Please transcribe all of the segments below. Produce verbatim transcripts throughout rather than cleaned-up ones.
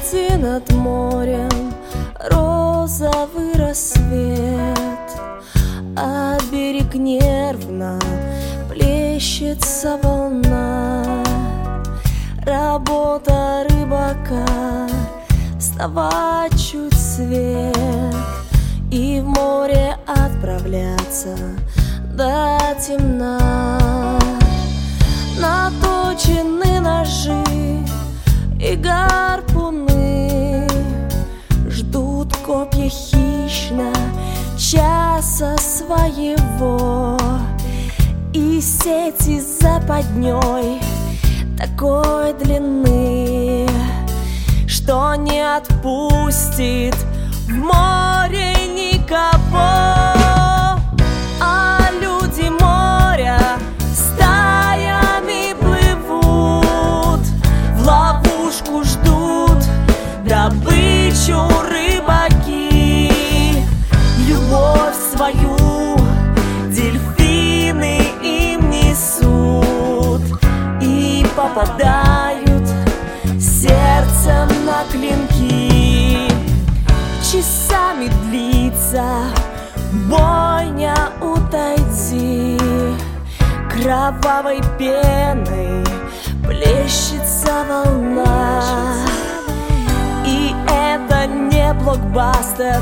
Лети над морем розовый рассвет, а берег нервно плещется волна. Работа рыбака — вставать чуть свет и в море отправляться до темна. Наточены ножи и гарпуны, ждут копья хищно часа своего, и сети западней такой длины, что не отпустит в море никого. А люди моря стаями плывут, в ловушку ждут добычу рыбаки. Любовь свою дельфины им несут и попадают сердцем на клинки. Часами длится бойня у Тайдзи, кровавой пеной плещется волна. И это не блокбастер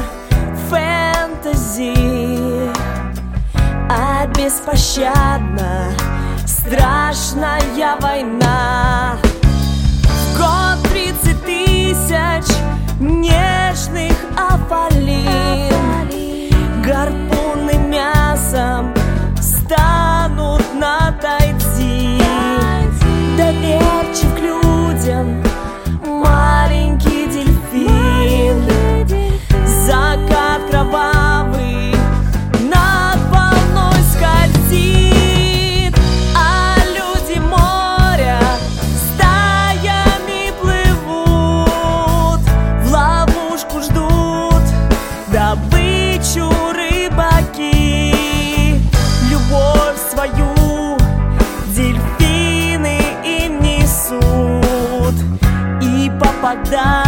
фэнтези, а беспощадна страшная война. В год тридцать тысяч нежных афалин, гарпуны мясом станут на Тайдзи. Доверчив к людям маленький дельфин, закат кровавый над волной скользит. А люди моря стаями плывут, в ловушку ждут добычу рыбаки. Любовь свою дельфины им несут и попадают